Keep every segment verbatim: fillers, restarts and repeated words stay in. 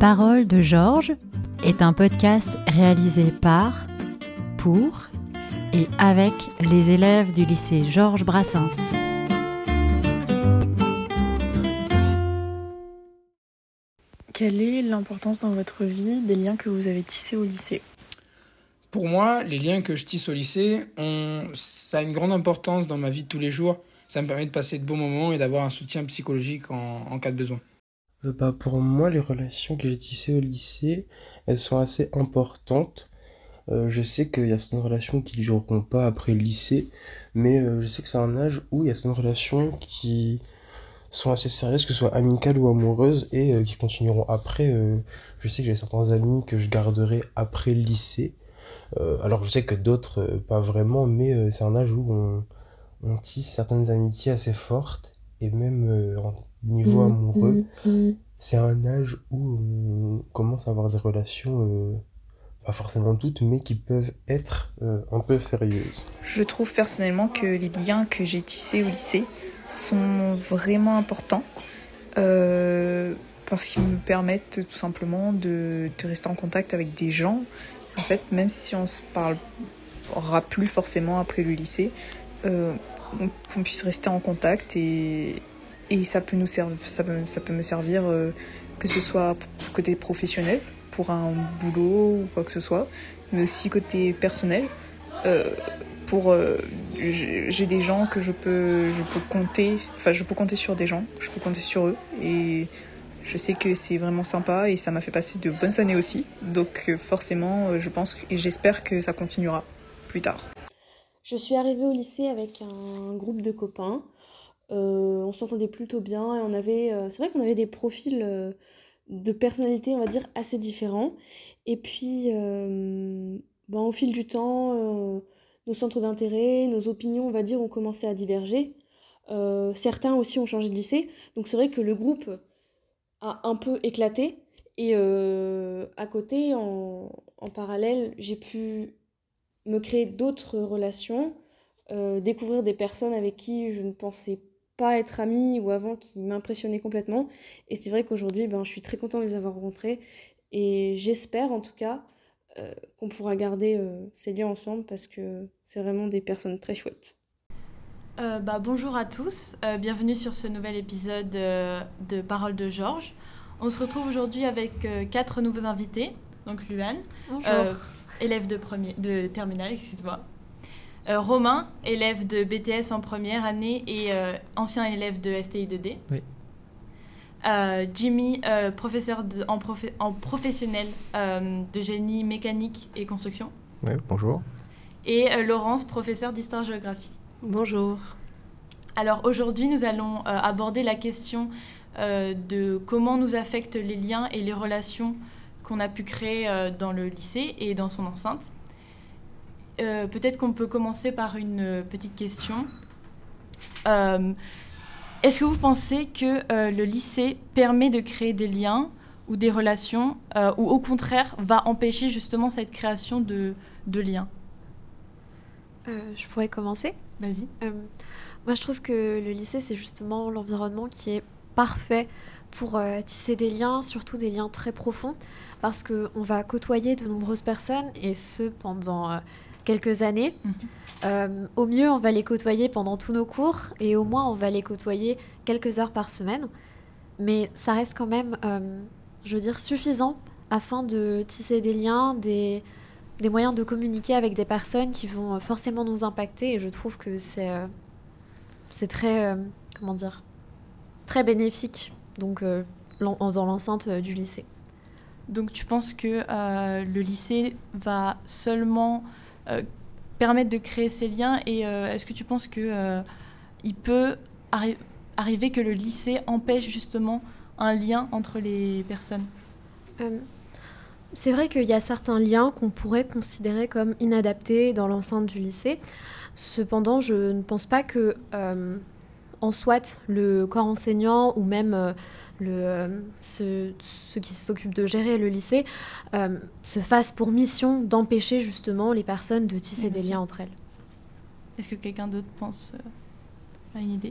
Paroles de Georges est un podcast réalisé par, pour et avec les élèves du lycée Georges Brassens. Quelle est l'importance dans votre vie des liens que vous avez tissés au lycée ? Pour moi, les liens que je tisse au lycée, ont, ça a une grande importance dans ma vie de tous les jours. Ça me permet de passer de bons moments et d'avoir un soutien psychologique en, en cas de besoin. Euh, bah, pour moi, les relations que j'ai tissées au lycée, elles sont assez importantes. Euh, je sais qu'il y a certaines relations qui ne dureront pas après le lycée, mais euh, je sais que c'est un âge où il y a certaines relations qui sont assez sérieuses, que ce soit amicales ou amoureuses, et euh, qui continueront après. Euh, je sais que j'ai certains amis que je garderai après le lycée. Euh, alors je sais que d'autres, euh, pas vraiment, mais euh, c'est un âge où on, on tisse certaines amitiés assez fortes, et même euh, en niveau Mmh, amoureux, mmh, mmh. c'est un âge où on commence à avoir des relations, euh, pas forcément toutes, mais qui peuvent être euh, un peu sérieuses. Je trouve personnellement que les liens que j'ai tissés au lycée sont vraiment importants euh, parce qu'ils me permettent tout simplement de, de rester en contact avec des gens. En fait, même si on se parlera plus forcément après le lycée, euh, on, qu'on puisse rester en contact et, et ça peut nous servir, ça peut, ça peut me servir euh, que ce soit côté professionnel pour un boulot ou quoi que ce soit, mais aussi côté personnel. Euh, pour euh, j'ai des gens que je peux je peux compter, enfin je peux compter sur des gens, je peux compter sur eux et je sais que c'est vraiment sympa et ça m'a fait passer de bonnes années aussi. Donc euh, forcément, euh, je pense et j'espère que ça continuera plus tard. Je suis arrivée au lycée avec un groupe de copains. Euh, on s'entendait plutôt bien et on avait, euh, c'est vrai qu'on avait des profils euh, de personnalité, on va dire, assez différents. Et puis, euh, ben, au fil du temps, euh, nos centres d'intérêt, nos opinions, on va dire, ont commencé à diverger. Euh, certains aussi ont changé de lycée. Donc c'est vrai que le groupe a un peu éclaté. Et euh, à côté, en, en parallèle, j'ai pu me créer d'autres relations, euh, découvrir des personnes avec qui je ne pensais pas être amie ou avant qui m'impressionnaient complètement. Et c'est vrai qu'aujourd'hui, ben, je suis très contente de les avoir rencontrés. Et j'espère en tout cas euh, qu'on pourra garder euh, ces liens ensemble parce que c'est vraiment des personnes très chouettes. Euh, bah, bonjour à tous, euh, bienvenue sur ce nouvel épisode euh, de Paroles de Georges. On se retrouve aujourd'hui avec euh, quatre nouveaux invités, donc Luan, euh, élève de, premier, de terminale, excuse-moi, euh, Romain, élève de B T S en première année et euh, ancien élève de S T I deux D, oui. euh, Jimmy, euh, professeur de, en, profe, en professionnel euh, de génie mécanique et construction, oui, bonjour, et euh, Laurence, professeur d'histoire-géographie. Bonjour. Alors aujourd'hui, nous allons euh, aborder la question euh, de comment nous affectent les liens et les relations qu'on a pu créer euh, dans le lycée et dans son enceinte. Euh, peut-être qu'on peut commencer par une euh, petite question. Euh, est-ce que vous pensez que euh, le lycée permet de créer des liens ou des relations euh, ou au contraire va empêcher justement cette création de, de liens ? Euh, je pourrais commencer ? Vas-y. Euh, moi, je trouve que le lycée, c'est justement l'environnement qui est parfait pour euh, tisser des liens, surtout des liens très profonds, parce qu'on va côtoyer de nombreuses personnes, et ce, pendant euh, quelques années. Mmh. Euh, au mieux, on va les côtoyer pendant tous nos cours, et au moins, on va les côtoyer quelques heures par semaine. Mais ça reste quand même, euh, je veux dire, suffisant afin de tisser des liens, des... des moyens de communiquer avec des personnes qui vont forcément nous impacter, et je trouve que c'est, euh, c'est très, euh, comment dire, très bénéfique donc, euh, dans l'enceinte du lycée. Donc tu penses que euh, le lycée va seulement euh, permettre de créer ces liens et euh, est-ce que tu penses qu'il euh, peut arri- arriver que le lycée empêche justement un lien entre les personnes ? euh, C'est vrai qu'il y a certains liens qu'on pourrait considérer comme inadaptés dans l'enceinte du lycée. Cependant, je ne pense pas que, euh, en soit, le corps enseignant ou même euh, le, euh, ceux, ceux qui s'occupent de gérer le lycée euh, se fassent pour mission d'empêcher justement les personnes de tisser Oui, des sûr. liens entre elles. Est-ce que quelqu'un d'autre pense euh, à une idée ?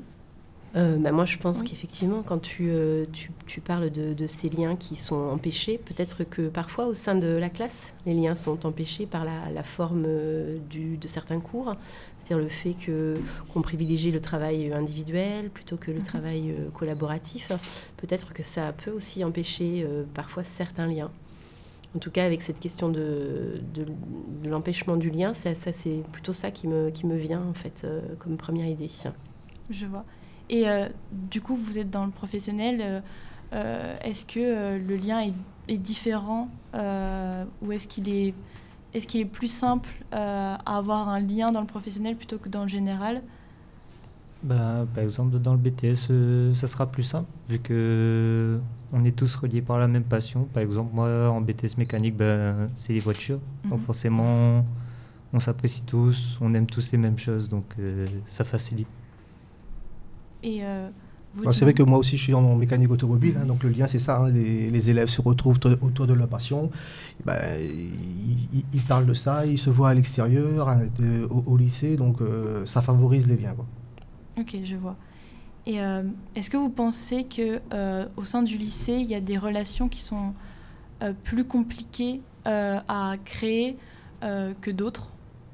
Euh, bah moi, je pense Oui. qu'effectivement, quand tu, euh, tu, tu parles de, de ces liens qui sont empêchés, peut-être que parfois, au sein de la classe, les liens sont empêchés par la, la forme euh, du, de certains cours, c'est-à-dire le fait que, qu'on privilégie le travail individuel plutôt que le Mhm. travail euh, collaboratif. Peut-être que ça peut aussi empêcher euh, parfois certains liens. En tout cas, avec cette question de, de, de l'empêchement du lien, ça, ça, c'est plutôt ça qui me, qui me vient, en fait, euh, comme première idée. Je vois. Et euh, du coup, vous êtes dans le professionnel. euh, euh, est-ce que euh, le lien est, est différent euh, ou est-ce qu'il est, est-ce qu'il est plus simple euh, à avoir un lien dans le professionnel plutôt que dans le général? Bah, par exemple, dans le B T S, euh, ça sera plus simple, vu que on est tous reliés par la même passion. Par exemple, moi, en B T S mécanique, bah, c'est les voitures. Donc Mhm. forcément, on s'apprécie tous, on aime tous les mêmes choses, donc euh, ça facilite. Et euh, vous, Bon, c'est vrai que moi aussi je suis en mécanique automobile, hein, donc le lien c'est ça, hein, les, les élèves se retrouvent t- autour de leur passion, et ben, ils, ils- ils parlent de ça, ils se voient à l'extérieur, hein, de- au, au lycée, donc euh, ça favorise les liens, quoi. Ok, je vois. Et euh, est-ce que vous pensez que euh, au sein du lycée, il y a des relations qui sont euh, plus compliquées euh, à créer euh, que d'autres?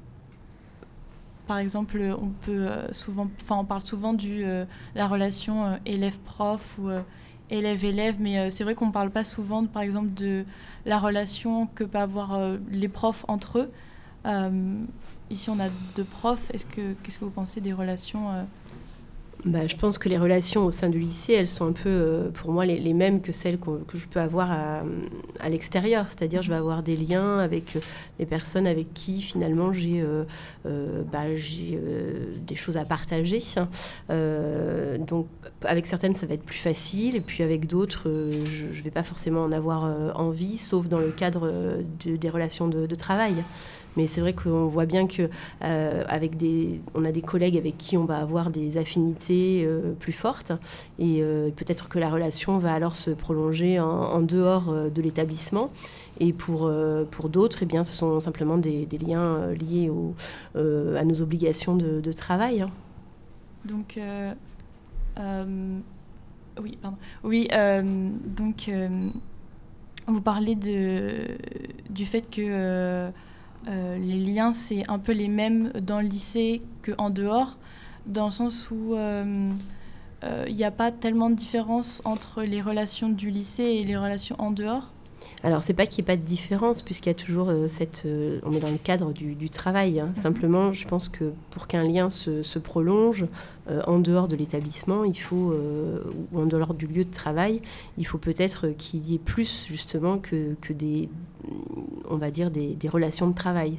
Par exemple, on peut euh, souvent, enfin, on parle souvent du euh, la relation euh, élève-prof ou euh, élève-élève, mais euh, c'est vrai qu'on ne parle pas souvent, par exemple, de la relation que peuvent avoir euh, les profs entre eux. Euh, ici, on a deux profs. Est-ce que, qu'est-ce que vous pensez des relations euh, Bah, je pense que les relations au sein du lycée, elles sont un peu, euh, pour moi, les, les mêmes que celles qu'on- que je peux avoir à, à l'extérieur. C'est-à-dire, je vais avoir des liens avec euh, les personnes avec qui, finalement, j'ai euh, euh, bah, j'ai, euh, des choses à partager. Euh, donc, avec certaines, ça va être plus facile. Et puis, avec d'autres, euh, je ne vais pas forcément en avoir euh, envie, sauf dans le cadre euh, de- des relations de, de travail. Mais c'est vrai qu'on voit bien que euh, avec des, on a des collègues avec qui on va avoir des affinités euh, plus fortes et euh, peut-être que la relation va alors se prolonger en, en dehors euh, de l'établissement. Et pour, euh, pour d'autres, eh bien, ce sont simplement des, des liens euh, liés au, euh, à nos obligations de, de travail. Hein. Donc, euh, euh, oui, pardon. Oui, euh, donc, euh, vous parlez de, du fait que euh, euh, les liens, c'est un peu les mêmes dans le lycée qu'en dehors, dans le sens où euh, euh, il n'y a pas tellement de différence entre les relations du lycée et les relations en dehors. Alors, c'est pas qu'il n'y ait pas de différence, puisqu'il y a toujours euh, cette... euh, on est dans le cadre du, du travail. Hein. Mhm. Simplement, je pense que pour qu'un lien se, se prolonge, euh, en dehors de l'établissement, il faut, euh, ou en dehors du lieu de travail, il faut peut-être qu'il y ait plus, justement, que, que des... on va dire, des, des relations de travail.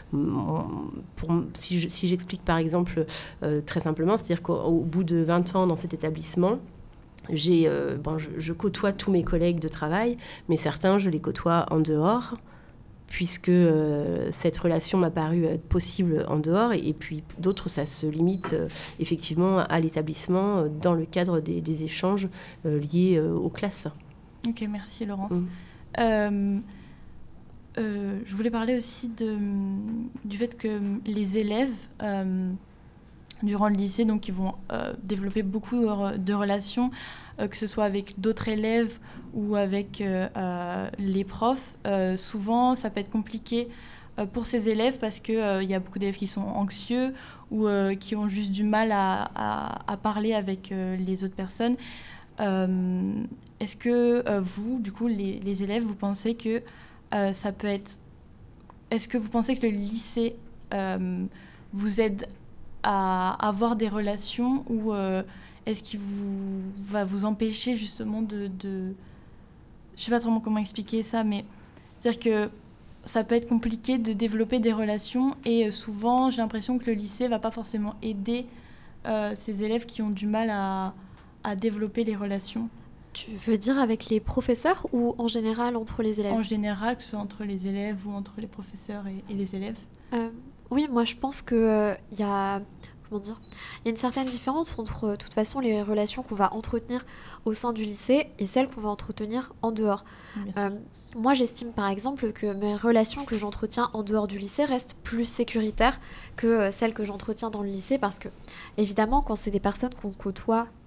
Pour, si, je, si j'explique, par exemple, euh, très simplement, c'est-à-dire qu'au bout de vingt ans dans cet établissement, J'ai, euh, bon, je, je côtoie tous mes collègues de travail, mais certains, je les côtoie en dehors, puisque euh, cette relation m'a paru être possible en dehors, et, et puis d'autres, ça se limite euh, effectivement à l'établissement, euh, dans le cadre des, des échanges euh, liés euh, aux classes. Ok, merci Laurence. Mmh. Euh, euh, je voulais parler aussi de, du fait que les élèves, euh, durant le lycée, donc ils vont euh, développer beaucoup de, de relations, euh, que ce soit avec d'autres élèves ou avec euh, euh, les profs. Euh, souvent, ça peut être compliqué euh, pour ces élèves parce qu'il euh, y a beaucoup d'élèves qui sont anxieux ou euh, qui ont juste du mal à, à, à parler avec euh, les autres personnes. Euh, est-ce que euh, vous, du coup, les, les élèves, vous pensez que euh, ça peut être... Est-ce que vous pensez que le lycée euh, vous aide à avoir des relations ou euh, est-ce qu'il vous, va vous empêcher justement de, de... Je sais pas trop comment expliquer ça, mais c'est-à-dire que ça peut être compliqué de développer des relations et euh, souvent j'ai l'impression que le lycée va pas forcément aider euh, ces élèves qui ont du mal à, à développer les relations. Tu veux dire avec les professeurs ou en général entre les élèves? En général, que ce soit entre les élèves ou entre les professeurs et, et les élèves. Euh, oui, moi je pense qu'il euh, y a... Comment dire? Il y a une certaine différence entre, de toute façon, les relations qu'on va entretenir au sein du lycée et celles qu'on va entretenir en dehors. Euh, moi, j'estime par exemple que mes relations que j'entretiens en dehors du lycée restent plus sécuritaires que celles que j'entretiens dans le lycée parce que, évidemment, quand c'est des personnes qu'on côtoie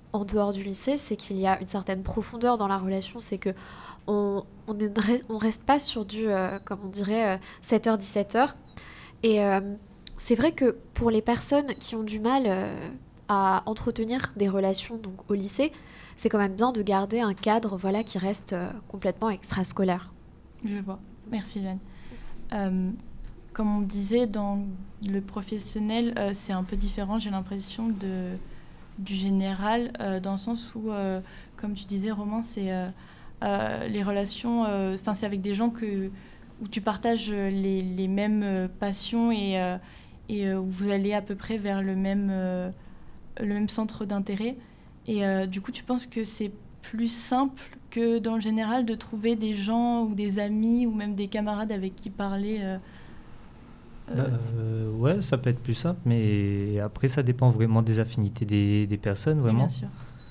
en dehors du lycée, c'est qu'il y a une certaine profondeur dans la relation. C'est que on on, est, on reste pas sur du, euh, comme on dirait, euh, sept heures dix-sept heures. Et euh, c'est vrai que pour les personnes qui ont du mal euh, à entretenir des relations donc, au lycée, c'est quand même bien de garder un cadre voilà, qui reste euh, complètement extrascolaire. Je vois. Merci, Jeanne. Euh, comme on disait, dans le professionnel, euh, c'est un peu différent, j'ai l'impression, de, du général, euh, dans le sens où, euh, comme tu disais, Romain, c'est euh, euh, les relations, enfin, euh, c'est avec des gens que, où tu partages les, les mêmes passions et, euh, et euh, où vous allez à peu près vers le même, euh, le même centre d'intérêt. Et euh, du coup, tu penses que c'est plus simple que dans le général de trouver des gens ou des amis ou même des camarades avec qui parler euh, euh... Euh, Ouais, ça peut être plus simple, mais après, ça dépend vraiment des affinités des, des personnes, vraiment. Oui, bien sûr.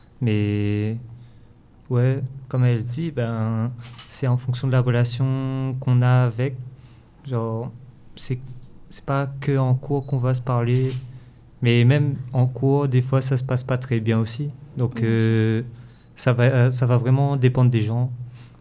Mais ouais, comme elle dit, ben, c'est en fonction de la relation qu'on a avec. Genre, c'est, c'est pas que en cours qu'on va se parler, mais même en cours, des fois, ça se passe pas très bien aussi. Donc, oui, euh, ça va, ça va vraiment dépendre des gens.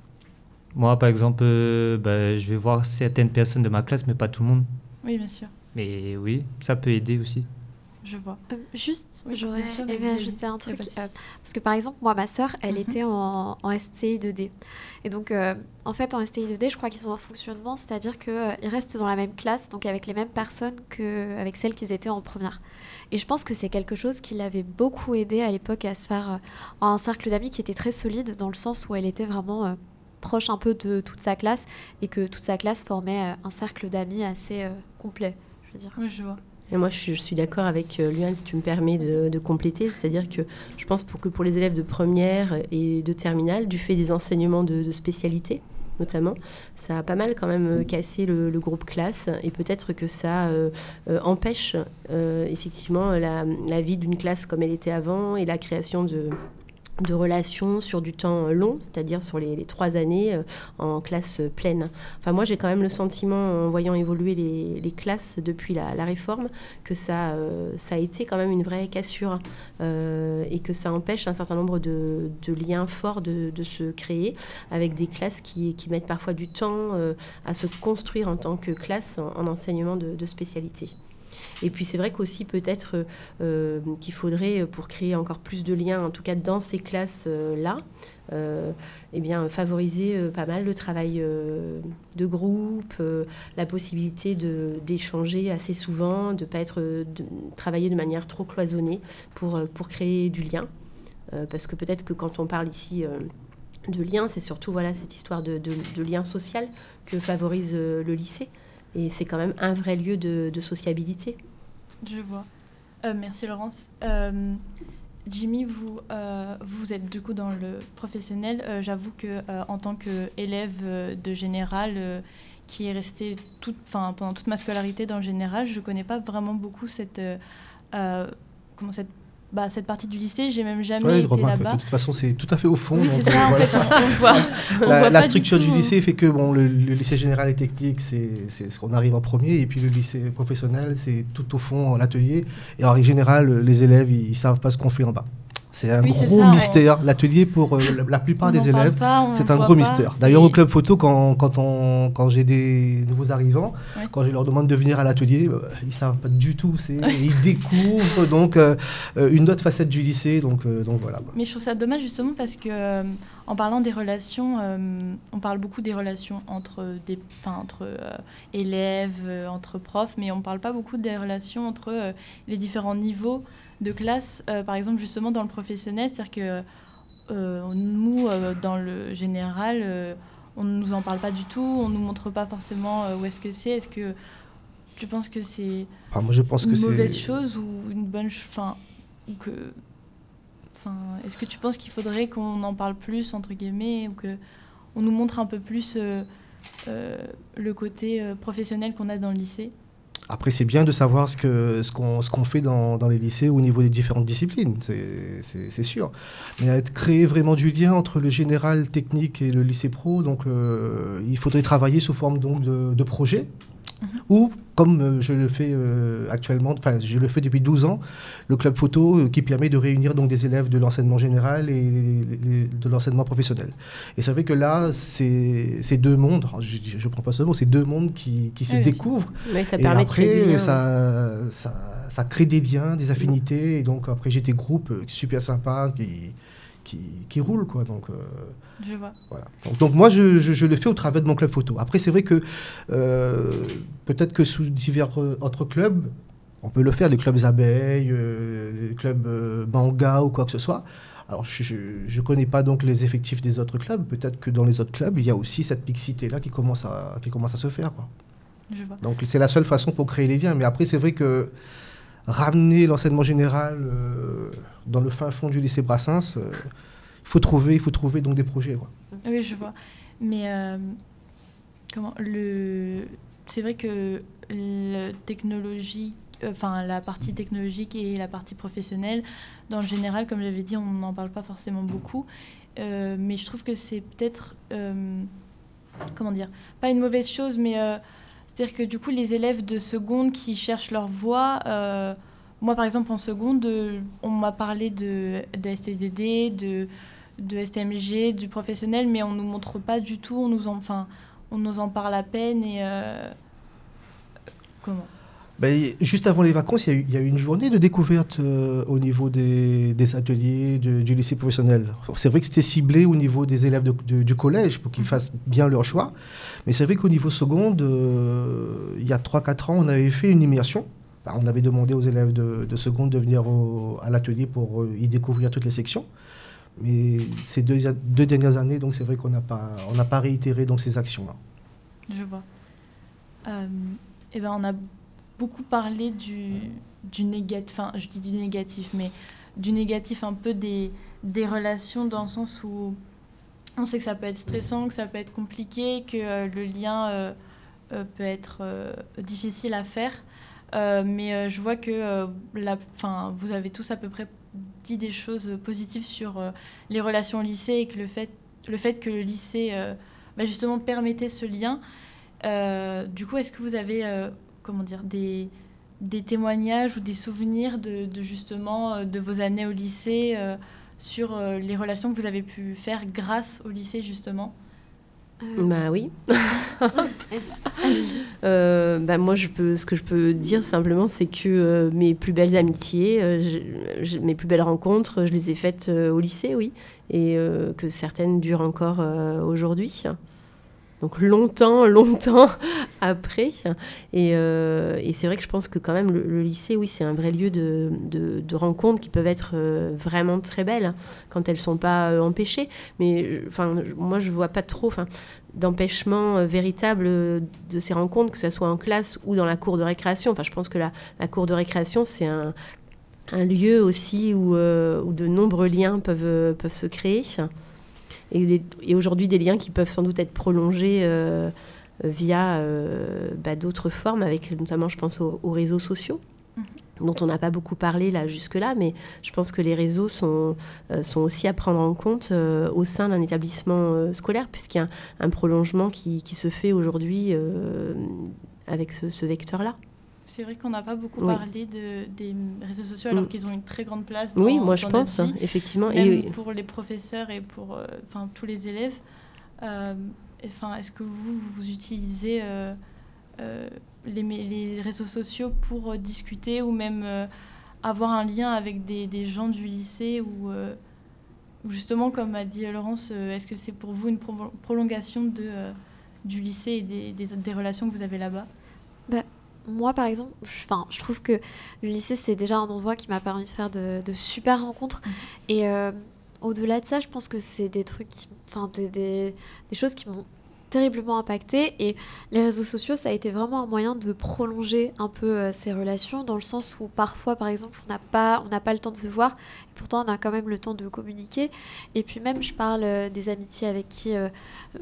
Moi, par exemple, euh, bah, je vais voir certaines personnes de ma classe, mais pas tout le monde. Oui, bien sûr. Mais oui, ça peut aider aussi. Je vois. Euh, juste, oui, j'aurais sûr, aimé ajouter un truc. Euh, parce que par exemple, moi, ma sœur, elle mm-hmm. était en, en S T I deux D. Et donc, euh, en fait, en S T I deux D, je crois qu'ils sont en fonctionnement, c'est-à-dire qu'ils euh, restent dans la même classe, donc avec les mêmes personnes qu'avec celles qu'ils étaient en première. Et je pense que c'est quelque chose qui l'avait beaucoup aidé à l'époque à se faire euh, un cercle d'amis qui était très solide, dans le sens où elle était vraiment euh, proche un peu de toute sa classe, et que toute sa classe formait euh, un cercle d'amis assez euh, complet, je veux dire. Oui, je vois. Et moi, je, je suis d'accord avec euh, Luan, si tu me permets de, de compléter. C'est-à-dire que je pense pour que pour les élèves de première et de terminale, du fait des enseignements de, de spécialité, notamment, ça a pas mal quand même euh, cassé le, le groupe classe. Et peut-être que ça euh, euh, empêche euh, effectivement la, la vie d'une classe comme elle était avant et la création de... de relations sur du temps long, c'est-à-dire sur les, les trois années euh, en classe pleine. Enfin, moi, j'ai quand même le sentiment, en voyant évoluer les, les classes depuis la, la réforme, que ça, euh, ça a été quand même une vraie cassure euh, et que ça empêche un certain nombre de, de liens forts de, de se créer avec des classes qui, qui mettent parfois du temps euh, à se construire en tant que classe en, en enseignement de, de spécialité. Et puis c'est vrai qu'aussi peut-être euh, qu'il faudrait, pour créer encore plus de liens, en tout cas dans ces classes-là, euh, eh bien, favoriser euh, pas mal le travail euh, de groupe, euh, la possibilité de, d'échanger assez souvent, de ne pas être, de travailler de manière trop cloisonnée pour, pour créer du lien. Euh, parce que peut-être que quand on parle ici... Euh, de lien, c'est surtout voilà, cette histoire de, de, de lien social que favorise euh, le lycée. Et c'est quand même un vrai lieu de, de sociabilité. Je vois. Euh, merci Laurence. Euh, Jimmy, vous, euh, vous êtes du coup dans le professionnel. Euh, j'avoue que euh, en tant qu'élève euh, de général euh, qui est resté toute, pendant toute ma scolarité dans le général, je ne connais pas vraiment beaucoup cette, euh, comment cette Bah, cette partie du lycée, j'ai même jamais ouais, été remarque, là-bas. De toute façon, c'est tout à fait au fond. Oui, donc, c'est ça, euh, en voilà. fait, on, on voit. On la voit la pas structure du, du tout, lycée fait que bon, le, le lycée général et technique, c'est, c'est ce qu'on arrive en premier, et puis le lycée professionnel, c'est tout au fond, en atelier. Et en règle générale, les élèves, ils ne savent pas ce qu'on fait en bas. C'est un oui, gros c'est ça, mystère. On... L'atelier, pour euh, la, la plupart on des élèves, pas, c'est un gros pas, mystère. C'est... D'ailleurs, au club photo, quand, quand, on, quand j'ai des nouveaux arrivants, ouais. quand je leur demande de venir à l'atelier, euh, ils ne savent pas du tout. C'est... Ils découvrent donc, euh, une autre facette du lycée. Donc, euh, donc voilà. Mais je trouve ça dommage justement parce que, euh, en parlant des relations, euh, on parle beaucoup des relations entre, des, entre euh, élèves, euh, entre profs, mais on ne parle pas beaucoup des relations entre euh, les différents niveaux de classe, euh, par exemple justement dans le professionnel, c'est-à-dire que euh, nous, euh, dans le général, euh, on ne nous en parle pas du tout, on ne nous montre pas forcément euh, où est-ce que c'est. Est-ce que tu penses que c'est ah, moi, je pense une que mauvaise c'est... chose ou une bonne chose, enfin, ou que, enfin, est-ce que tu penses qu'il faudrait qu'on en parle plus entre guillemets ou que on nous montre un peu plus euh, euh, le côté euh, professionnel qu'on a dans le lycée? Après, c'est bien de savoir ce, que, ce, qu'on, ce qu'on fait dans, dans les lycées au niveau des différentes disciplines, c'est, c'est, c'est sûr. Mais créer vraiment du lien entre le général technique et le lycée pro, donc euh, il faudrait travailler sous forme donc, de, de projets. Mmh. Ou, comme euh, je le fais euh, actuellement, enfin je le fais depuis douze ans, le club photo euh, qui permet de réunir donc des élèves de l'enseignement général et les, les, de l'enseignement professionnel. Et c'est vrai que là, c'est, c'est deux mondes, je ne prends pas ce mot, c'est deux mondes qui, qui se oui, découvrent. Oui, ça et permet après, de créer des liens, ça, ça, ça crée des liens, des affinités. Et donc après, j'ai des groupes super sympas qui... Qui, qui roule, quoi. Donc, euh, je vois. Voilà. Donc, donc moi, je, je, je le fais au travers de mon club photo. Après, c'est vrai que euh, peut-être que sous divers euh, autres clubs, on peut le faire, les clubs abeilles, euh, les clubs euh, manga ou quoi que ce soit. Alors, je ne connais pas donc les effectifs des autres clubs. Peut-être que dans les autres clubs, il y a aussi cette mixité-là qui commence à, qui commence à se faire, quoi. Je vois. Donc, c'est la seule façon pour créer les liens. Mais après, c'est vrai que ramener l'enseignement général euh, dans le fin fond du lycée Brassens, il euh, faut trouver, il faut trouver donc des projets, quoi. Oui, je vois. Mais euh, comment le, c'est vrai que la technologie, enfin la partie technologique et la partie professionnelle, dans le général, comme j'avais dit, on n'en parle pas forcément beaucoup. Euh, mais je trouve que c'est peut-être, euh, comment dire, pas une mauvaise chose, mais euh, c'est-à-dire que du coup, les élèves de seconde qui cherchent leur voie, euh, moi par exemple en seconde, euh, on m'a parlé de, de S T U D D, de, de S T M G, du professionnel, mais on ne nous montre pas du tout, on nous en, enfin, on nous en parle à peine. Et euh, comment ben, juste avant les vacances, il y, y a eu une journée de découverte euh, au niveau des, des ateliers de, du lycée professionnel. C'est vrai que c'était ciblé au niveau des élèves de, de, du collège pour qu'ils fassent bien leur choix. Mais c'est vrai qu'au niveau seconde, euh, il y a trois quatre ans, on avait fait une immersion. Ben, on avait demandé aux élèves de, de seconde de venir au, à l'atelier pour euh, y découvrir toutes les sections. Mais ces deux, deux dernières années, donc c'est vrai qu'on n'a pas, on n'a pas réitéré donc, ces actions-là. Je vois. Euh, et ben on a beaucoup parlé du, du négatif, enfin je dis du négatif, mais du négatif un peu des, des relations, dans le sens où on sait que ça peut être stressant, que ça peut être compliqué, que euh, le lien euh, euh, peut être euh, difficile à faire. Euh, mais euh, je vois que euh, la, vous avez tous à peu près dit des choses positives sur euh, les relations au lycée, et que le fait, le fait que le lycée euh, bah justement permettait ce lien. Euh, du coup, est-ce que vous avez euh, comment dire, des, des témoignages ou des souvenirs de, de justement euh, de vos années au lycée euh, sur euh, les relations que vous avez pu faire grâce au lycée justement? Euh... Bah oui. euh, bah moi, je peux, ce que je peux dire simplement, c'est que euh, mes plus belles amitiés, euh, je, je, mes plus belles rencontres, je les ai faites euh, au lycée, oui, et euh, que certaines durent encore euh, aujourd'hui. Donc longtemps, longtemps après. Et, euh, et c'est vrai que je pense que quand même le, le lycée, oui, c'est un vrai lieu de, de, de rencontres qui peuvent être euh, vraiment très belles quand elles ne sont pas euh, empêchées. Mais enfin, moi, je ne vois pas trop d'empêchement euh, véritable de ces rencontres, que ce soit en classe ou dans la cour de récréation. Enfin, je pense que la, la cour de récréation, c'est un, un lieu aussi où, euh, où de nombreux liens peuvent, peuvent se créer. Et, les, et aujourd'hui, des liens qui peuvent sans doute être prolongés euh, via euh, bah, d'autres formes, avec notamment, je pense, aux, aux réseaux sociaux, mmh. dont on n'a pas beaucoup parlé là, jusque-là, mais je pense que les réseaux sont, euh, sont aussi à prendre en compte euh, au sein d'un établissement euh, scolaire, puisqu'il y a un, un prolongement qui, qui se fait aujourd'hui euh, avec ce, ce vecteur-là. C'est vrai qu'on n'a pas beaucoup oui. parlé de, des réseaux sociaux, alors mmh. qu'ils ont une très grande place dans, oui, moi, je dans pense, notre vie, effectivement. Même et... pour les professeurs et pour euh, tous les élèves. Euh, est-ce que vous, vous utilisez euh, euh, les, les réseaux sociaux pour euh, discuter ou même euh, avoir un lien avec des, des gens du lycée ou, euh, ou justement, comme a dit Laurence, euh, est-ce que c'est pour vous une pro- prolongation de, euh, du lycée et des, des, des relations que vous avez là-bas? bah. Moi, par exemple, je, je trouve que le lycée, c'est déjà un endroit qui m'a permis de faire de, de super rencontres. Mmh. Et euh, au-delà de ça, je pense que c'est des trucs, enfin, des, des, des choses qui m'ont terriblement impactée. Et les réseaux sociaux, ça a été vraiment un moyen de prolonger un peu euh, ces relations, dans le sens où parfois, par exemple, on n'a pas, on n'a pas le temps de se voir, et pourtant on a quand même le temps de communiquer. Et puis même, je parle euh, des amitiés avec qui... Euh,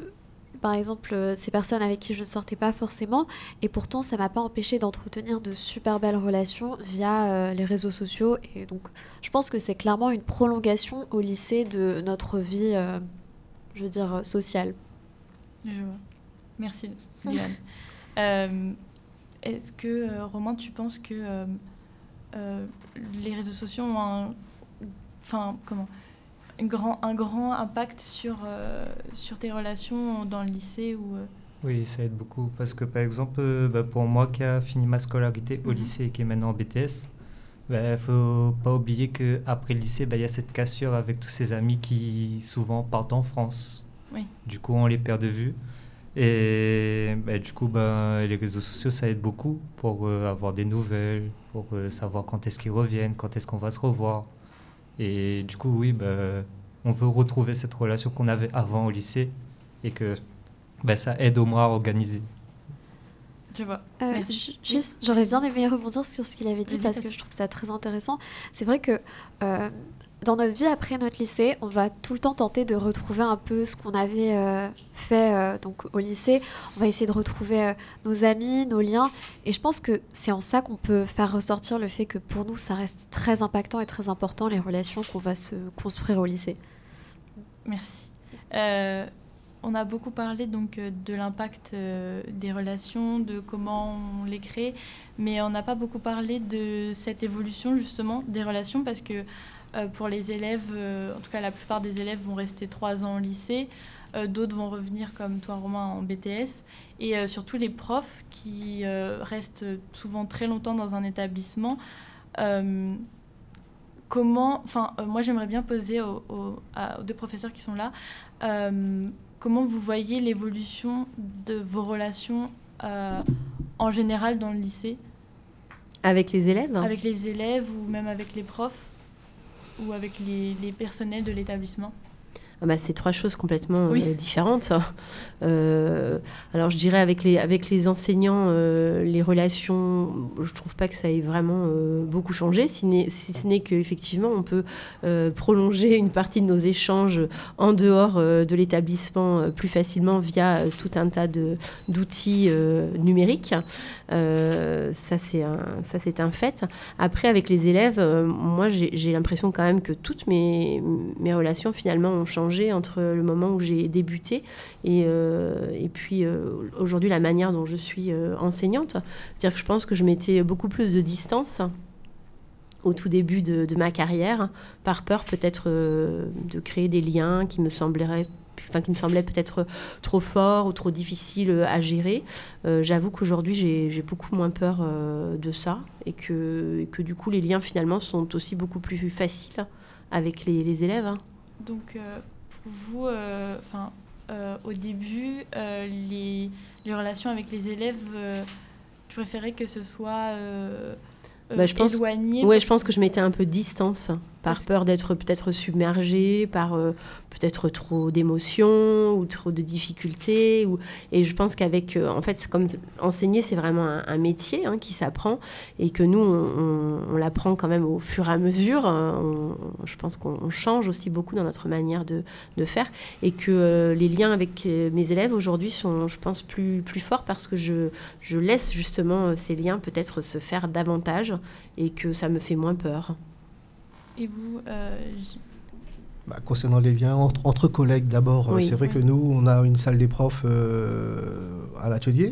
Par exemple, euh, ces personnes avec qui je ne sortais pas forcément, et pourtant ça ne m'a pas empêché d'entretenir de super belles relations via euh, les réseaux sociaux. Et donc, je pense que c'est clairement une prolongation au lycée de notre vie, euh, je veux dire, sociale. Je vois. Merci, Liane. euh, est-ce que, euh, Romain, tu penses que euh, euh, les réseaux sociaux ont un, enfin, comment, un, grand, un grand impact sur, euh, sur tes relations dans le lycée ou, euh... Oui, ça aide beaucoup. Parce que, par exemple, euh, bah, pour moi qui a fini ma scolarité au Mhm. lycée et qui est maintenant en B T S, il ne faut pas oublier qu'après le lycée, bah, il y a cette cassure avec tous ces amis qui souvent partent en France. Oui. Du coup, on les perd de vue. Et bah, du coup, bah, les réseaux sociaux, ça aide beaucoup pour euh, avoir des nouvelles, pour euh, savoir quand est-ce qu'ils reviennent, quand est-ce qu'on va se revoir. Et du coup, oui, bah, on veut retrouver cette relation qu'on avait avant au lycée et que bah, ça aide au moins à organiser. Je vois. Euh, Merci. ju- juste, j'aurais bien aimé rebondir sur ce qu'il avait dit Vas-y, parce pas que de je trouve ça très intéressant. C'est vrai que euh, dans notre vie après notre lycée, on va tout le temps tenter de retrouver un peu ce qu'on avait euh, fait euh, donc au lycée. On va essayer de retrouver euh, nos amis, nos liens. Et je pense que c'est en ça qu'on peut faire ressortir le fait que pour nous, ça reste très impactant et très important les relations qu'on va se construire au lycée. Merci. Euh, on a beaucoup parlé donc euh, de l'impact euh, des relations, de comment on les crée, mais on n'a pas beaucoup parlé de cette évolution justement des relations parce que euh, pour les élèves, euh, en tout cas la plupart des élèves vont rester trois ans au lycée, euh, d'autres vont revenir comme toi Romain en B T S, et euh, surtout les profs qui euh, restent souvent très longtemps dans un établissement. Euh, Comment, enfin, euh, moi j'aimerais bien poser aux, aux- à- aux deux professeurs qui sont là, euh, comment vous voyez l'évolution de vos relations euh, en général dans le lycée, Avec les élèves avec les élèves ou même avec les profs ou avec les, les personnels de l'établissement? Ah bah, c'est trois choses complètement Oui. euh, différentes. Euh, alors je dirais avec les, avec les enseignants, euh, les relations, je trouve pas que ça ait vraiment euh, beaucoup changé, si, n'est- si ce n'est qu'effectivement on peut euh, prolonger une partie de nos échanges en dehors euh, de l'établissement euh, plus facilement via euh, tout un tas de, d'outils euh, numériques. Euh, ça, c'est un, ça c'est un fait. Après avec les élèves, euh, moi j'ai, j'ai l'impression quand même que toutes mes, mes relations finalement ont changé entre le moment où j'ai débuté et, euh, et puis euh, aujourd'hui la manière dont je suis euh, enseignante. C'est-à-dire que je pense que je mettais beaucoup plus de distance au tout début de, de ma carrière, par peur peut-être euh, de créer des liens qui me sembleraient Enfin, qui me semblaient peut-être trop forts ou trop difficiles à gérer. Euh, j'avoue qu'aujourd'hui, j'ai, j'ai beaucoup moins peur euh, de ça et que, et que du coup, les liens finalement sont aussi beaucoup plus faciles avec les, les élèves. Hein. Donc euh, pour vous, euh, enfin, euh, au début, euh, les, les relations avec les élèves, euh, tu préférais que ce soit euh, euh, Bah, je pense, éloigné? ouais, je pense que je mettais un peu de distance par Parce- peur d'être peut-être submergée, par euh, peut-être trop d'émotions ou trop de difficultés. Ou... Et je pense qu'avec, euh, en fait, c'est comme enseigner, c'est vraiment un, un métier hein, qui s'apprend et que nous, on, on, on l'apprend quand même au fur et à mesure. Hein. On, je pense qu'on on change aussi beaucoup dans notre manière de, de faire et que euh, les liens avec euh, mes élèves aujourd'hui sont, je pense, plus, plus forts parce que je, je laisse justement ces liens peut-être se faire davantage et que ça me fait moins peur. Et vous, euh, j- Bah, concernant les liens entre, entre collègues, d'abord, euh, Oui. c'est vrai Oui. que nous, on a une salle des profs euh, à l'atelier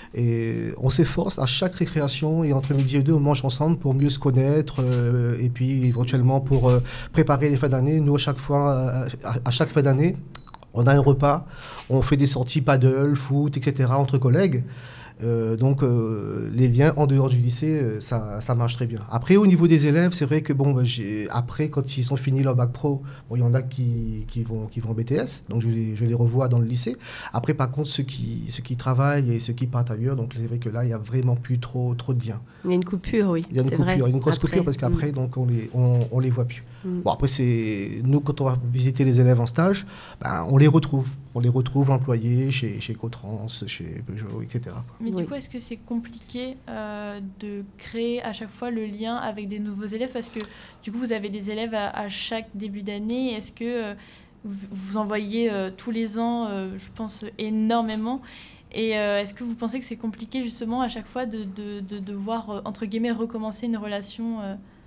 et on s'efforce à chaque récréation et entre midi et deux, on mange ensemble pour mieux se connaître euh, et puis éventuellement pour euh, préparer les fins d'année. Nous, à chaque fois, à, à- à chaque fin d'année, on a un repas, on fait des sorties paddle, foot, et cetera entre collègues. Euh, donc euh, les liens en dehors du lycée, euh, ça, ça marche très bien. Après, au niveau des élèves, c'est vrai que bon, bah, j'ai, après, quand ils ont fini leur bac pro, bon, il y en a qui, qui, vont, qui vont en B T S, donc je les, je les revois dans le lycée. Après, par contre, ceux qui, ceux qui travaillent et ceux qui partent ailleurs, donc c'est vrai que là, il n'y a vraiment plus trop, trop de liens. Il y a une coupure, oui. Il y a une c'est coupure, vrai. il y a une grosse Après, coupure parce qu'après, mm, donc, on les, on, on les voit plus. mm. Bon, après, c'est nous, quand on va visiter les élèves en stage, ben, on les retrouve. On les retrouve employés chez, chez Cotrans, chez Peugeot, et cetera. mais Oui. du coup, est-ce que c'est compliqué euh, de créer à chaque fois le lien avec des nouveaux élèves? Parce que du coup, vous avez des élèves à, à chaque début d'année. Est-ce que euh, vous, vous en voyez euh, tous les ans, euh, je pense, énormément? Et euh, est-ce que vous pensez que c'est compliqué justement à chaque fois de, de, de devoir, euh, entre guillemets, recommencer une relation euh,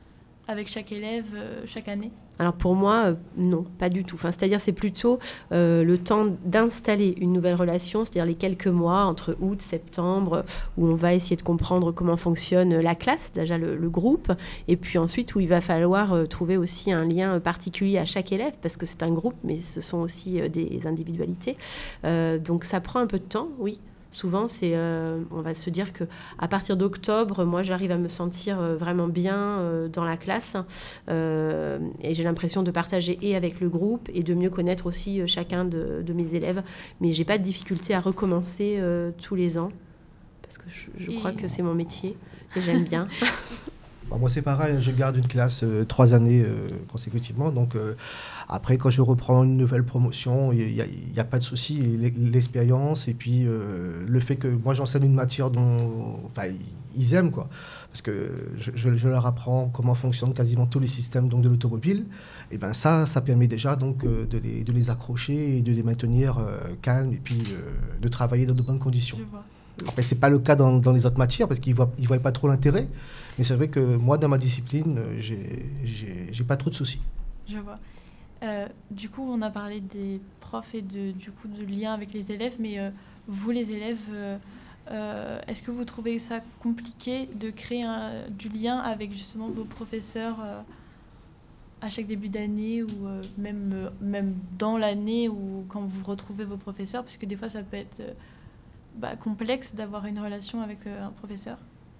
avec chaque élève euh, chaque année ? Alors pour moi, euh, non, pas du tout. Enfin, c'est-à-dire c'est plutôt euh, le temps d'installer une nouvelle relation, c'est-à-dire les quelques mois entre août, septembre, où on va essayer de comprendre comment fonctionne la classe, déjà le, le groupe, et puis ensuite où il va falloir euh, trouver aussi un lien particulier à chaque élève, parce que c'est un groupe, mais ce sont aussi euh, des individualités. Euh, donc ça prend un peu de temps, oui. Souvent, c'est, euh, on va se dire qu'à partir d'octobre, moi, j'arrive à me sentir euh, vraiment bien euh, dans la classe euh, et j'ai l'impression de partager et avec le groupe et de mieux connaître aussi euh, chacun de, de mes élèves. Mais je n'ai pas de difficulté à recommencer euh, tous les ans parce que je, je crois et... que c'est mon métier et j'aime bien. Bah, moi, c'est pareil, je garde une classe euh, trois années euh, consécutivement. Donc, euh, après, quand je reprends une nouvelle promotion, il n'y a, a pas de souci. L'expérience et puis euh, le fait que moi, j'enseigne une matière dont enfin, ils aiment, quoi. Parce que je, je, je leur apprends comment fonctionnent quasiment tous les systèmes donc, de l'automobile. Et ben ça, ça permet déjà donc, euh, de, les, de les accrocher et de les maintenir euh, calmes et puis euh, de travailler dans de bonnes conditions. Après, ce n'est pas le cas dans, dans les autres matières parce qu'ils ne voient, ils voient pas trop l'intérêt. Mais c'est vrai que moi, dans ma discipline, j'ai, j'ai, j'ai pas trop de soucis. Je vois. Euh, du coup, on a parlé des profs et de, du coup, de lien avec les élèves, mais euh, vous, les élèves, euh, euh, est-ce que vous trouvez ça compliqué de créer un, du lien avec justement vos professeurs euh, à chaque début d'année ou euh, même, euh, même dans l'année ou quand vous retrouvez vos professeurs? Parce que des fois, ça peut être euh, bah, complexe d'avoir une relation avec euh, un professeur.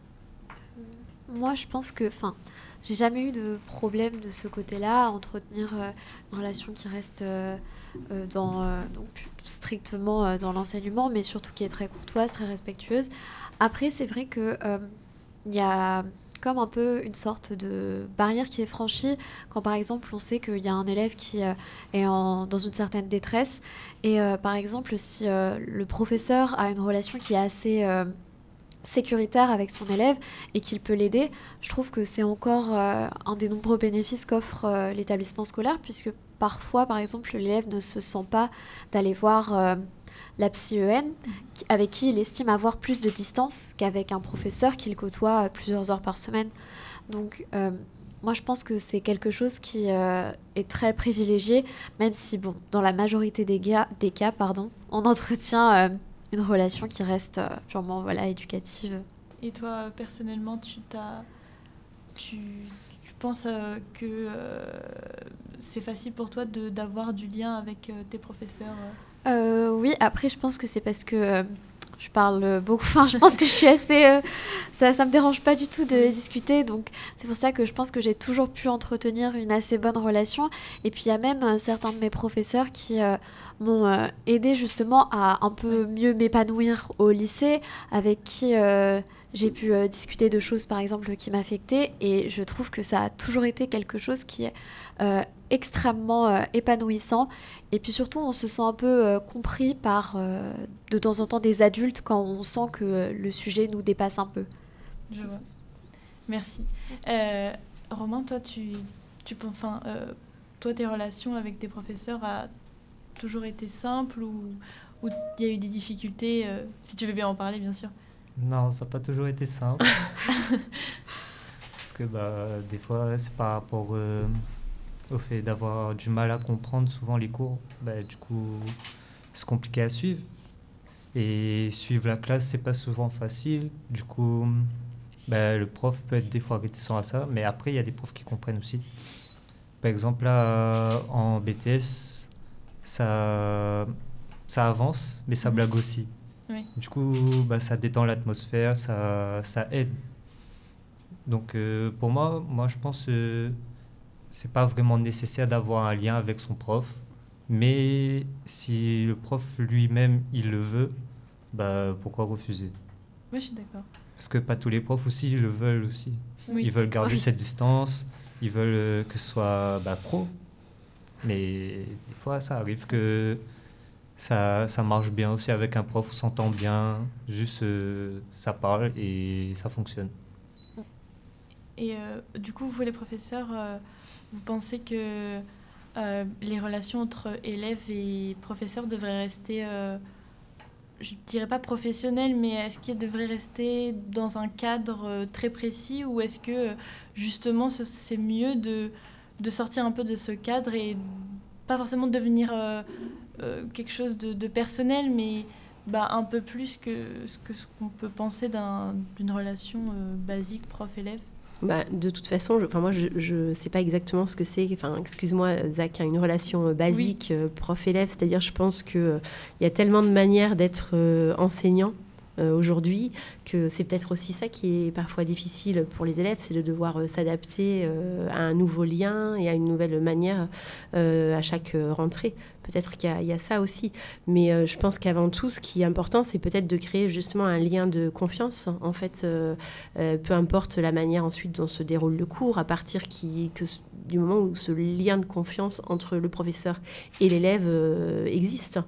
Moi, je pense que, enfin, j'ai jamais eu de problème de ce côté-là, à entretenir euh, une relation qui reste euh, euh, dans, euh, donc, strictement euh, dans l'enseignement, mais surtout qui est très courtoise, très respectueuse. Après, c'est vrai que euh, il y a comme un peu une sorte de barrière qui est franchie quand, par exemple, on sait qu'il y a un élève qui euh, est en, dans une certaine détresse. Et, euh, par exemple, si euh, le professeur a une relation qui est assez... Euh, sécuritaire avec son élève et qu'il peut l'aider, je trouve que c'est encore euh, un des nombreux bénéfices qu'offre euh, l'établissement scolaire, puisque parfois, par exemple, l'élève ne se sent pas d'aller voir euh, la psy E N, avec qui il estime avoir plus de distance qu'avec un professeur qu'il côtoie euh, plusieurs heures par semaine. Donc, euh, moi, je pense que c'est quelque chose qui euh, est très privilégié, même si, bon, dans la majorité des, gars, des cas, pardon, on entretient... Euh, une relation qui reste euh, purement voilà, éducative. Et toi, personnellement, tu, t'as, tu, tu penses euh, que euh, c'est facile pour toi de, d'avoir du lien avec euh, tes professeurs euh euh, Oui, après, je pense que c'est parce que euh, je parle beaucoup. Enfin, je pense que je suis assez... Euh, ça ne me dérange pas du tout de discuter. Donc, c'est pour ça que je pense que j'ai toujours pu entretenir une assez bonne relation. Et puis, il y a même euh, certains de mes professeurs qui... Euh, m'ont euh, aidé justement à un peu mieux m'épanouir au lycée, avec qui euh, j'ai pu euh, discuter de choses par exemple qui m'affectaient, et je trouve que ça a toujours été quelque chose qui est euh, extrêmement euh, épanouissant, et puis surtout on se sent un peu euh, compris par euh, de temps en temps des adultes quand on sent que euh, le sujet nous dépasse un peu. Je vois. Merci. Euh, Romain, toi, tu, tu, enfin, euh, toi, tes relations avec tes professeurs a toujours été simple ou ou il y a eu des difficultés euh, si tu veux bien en parler, bien sûr. Non, ça n'a pas toujours été simple. Parce que bah, des fois, c'est par rapport euh, au fait d'avoir du mal à comprendre souvent les cours. Bah, du coup, c'est compliqué à suivre. Et suivre la classe, c'est pas souvent facile. Du coup, bah, le prof peut être des fois réticent à ça. Mais après, il y a des profs qui comprennent aussi. Par exemple, là, en B T S, ça, ça avance, mais ça blague aussi. Oui. Du coup, bah, ça détend l'atmosphère, ça, ça aide. Donc, euh, pour moi, moi, je pense que euh, c'est pas vraiment nécessaire d'avoir un lien avec son prof, mais si le prof lui-même, il le veut, bah, pourquoi refuser? Oui, je suis d'accord. Parce que pas tous les profs aussi le veulent aussi. Oui. Ils veulent garder oui. cette distance, ils veulent euh, que ce soit bah, pro. Mais des fois, ça arrive que ça, ça marche bien aussi avec un prof, on s'entend bien, juste euh, ça parle et ça fonctionne. Et euh, du coup, vous les professeurs, euh, vous pensez que euh, les relations entre élèves et professeurs devraient rester euh, je dirais pas professionnel, mais est-ce qu'il devrait rester dans un cadre euh, très précis ou est-ce que justement ce, c'est mieux de, de sortir un peu de ce cadre et pas forcément devenir euh, euh, quelque chose de, de personnel, mais bah, un peu plus que ce, que ce qu'on peut penser d'un, d'une relation euh, basique prof-élève? Bah, de toute façon, je, enfin, moi, je ne sais pas exactement ce que c'est. Enfin, excuse-moi, Zach, hein, une relation basique oui. euh, prof-élève. C'est-à-dire, je pense qu'il euh, y a tellement de manières d'être euh, enseignant euh, aujourd'hui que c'est peut-être aussi ça qui est parfois difficile pour les élèves, c'est de devoir euh, s'adapter euh, à un nouveau lien et à une nouvelle manière euh, à chaque euh, rentrée. Peut-être qu'il y a, il y a ça aussi. Mais euh, je pense qu'avant tout, ce qui est important, c'est peut-être de créer justement un lien de confiance. En fait, euh, euh, peu importe la manière ensuite dont se déroule le cours, à partir qui, que, du moment où ce lien de confiance entre le professeur et l'élève euh, existe.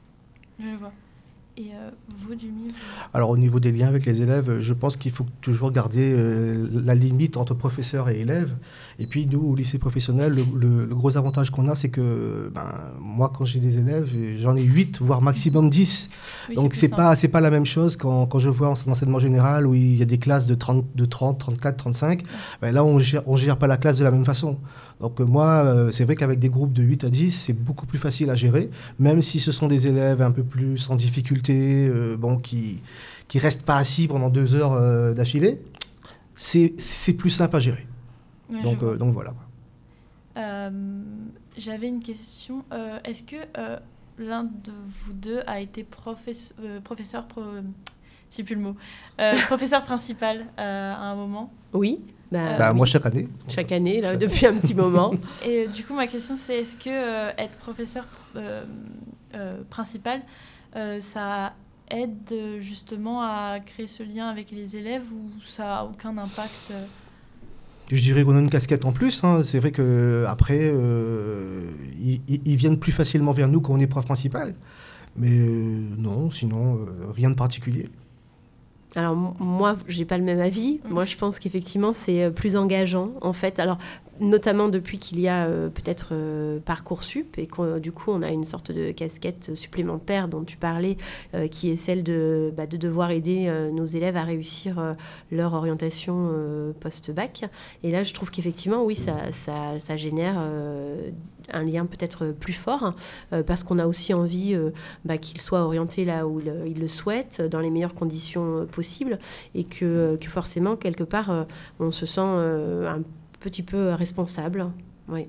Je vois. Et euh, vous, Jimmy vous... Alors, au niveau des liens avec les élèves, je pense qu'il faut toujours garder euh, la limite entre professeur et élève. Et puis, nous, au lycée professionnel, le, le, le gros avantage qu'on a, c'est que ben, moi, quand j'ai des élèves, j'en ai huit, voire maximum dix. Oui, donc, c'est, c'est pas, c'est pas la même chose quand, quand je vois en enseignement général où il y a des classes de trente, de trente, trente-quatre, trente-cinq. Ben, là, on gère, on gère pas la classe de la même façon. Donc euh, moi, euh, c'est vrai qu'avec des groupes de huit à dix, c'est beaucoup plus facile à gérer, même si ce sont des élèves un peu plus sans difficulté, euh, bon, qui qui restent pas assis pendant deux heures euh, d'affilée, c'est, c'est plus simple à gérer. Ouais, donc, euh, donc voilà. Euh, j'avais une question. Euh, est-ce que euh, l'un de vous deux a été professe- euh, professeur, pro- je sais plus le mot, euh, professeur principal euh, à un moment? Oui. Bah, bah, oui. Moi, chaque année. Chaque année, là, chaque depuis un petit moment. Et euh, du coup, ma question, c'est est-ce que euh, être professeur euh, euh, principal, euh, ça aide justement à créer ce lien avec les élèves ou ça n'a aucun impact euh... Je dirais qu'on a une casquette en plus. Hein. C'est vrai qu'après, euh, ils, ils viennent plus facilement vers nous quand on est prof principal. Mais euh, non, sinon, euh, rien de particulier. Alors moi, j'ai pas le même avis. Moi, je pense qu'effectivement, c'est plus engageant, en fait. Alors, notamment depuis qu'il y a euh, peut-être euh, Parcoursup et que du coup, on a une sorte de casquette supplémentaire dont tu parlais, euh, qui est celle de, bah, de devoir aider euh, nos élèves à réussir euh, leur orientation euh, post-bac. Et là, je trouve qu'effectivement, oui, ça, ça, ça génère euh, un lien peut-être plus fort euh, parce qu'on a aussi envie euh, bah, qu'ils soient orientés là où ils il le souhaitent, dans les meilleures conditions euh, possibles et que, que forcément, quelque part, euh, on se sent euh, un petit peu responsable. Oui.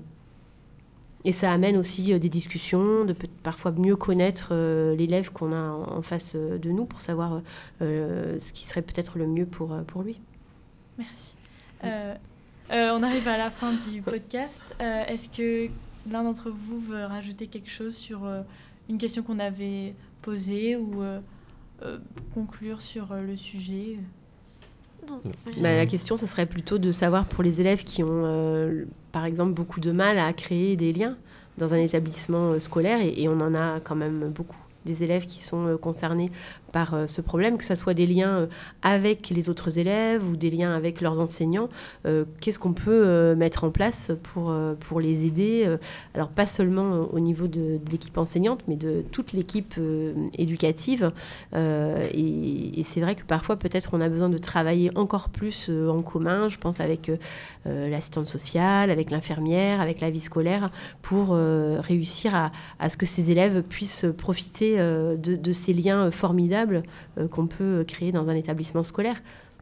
Et ça amène aussi euh, des discussions, de peut- parfois mieux connaître euh, l'élève qu'on a en, en face euh, de nous pour savoir euh, ce qui serait peut-être le mieux pour, pour lui. Merci. Euh, euh, on arrive à la fin du podcast. Euh, est-ce que l'un d'entre vous veut rajouter quelque chose sur euh, une question qu'on avait posée ou euh, euh, conclure sur euh, le sujet ? Non. Bah, la question, ça serait plutôt de savoir pour les élèves qui ont, euh, par exemple, beaucoup de mal à créer des liens dans un établissement euh, scolaire, et, et on en a quand même beaucoup, des élèves qui sont euh, concernés par euh, ce problème, que ce soit des liens euh, avec les autres élèves ou des liens avec leurs enseignants. Euh, qu'est-ce qu'on peut euh, mettre en place pour, euh, pour les aider euh, alors pas seulement euh, au niveau de, de l'équipe enseignante, mais de toute l'équipe euh, éducative. Euh, et, et c'est vrai que parfois, peut-être, on a besoin de travailler encore plus euh, en commun, je pense avec euh, l'assistante sociale, avec l'infirmière, avec la vie scolaire, pour euh, réussir à, à ce que ces élèves puissent profiter euh, de, de ces liens formidables Euh, qu'on peut créer dans un établissement scolaire.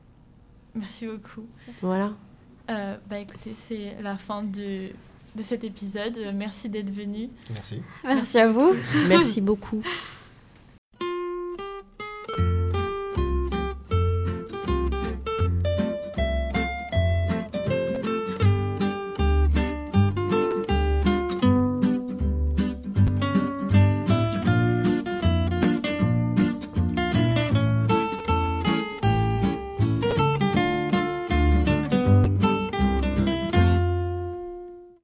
Merci beaucoup. Voilà. Euh, bah écoutez, c'est la fin de, de cet épisode. Merci d'être venu. Merci. Merci à vous. Merci beaucoup.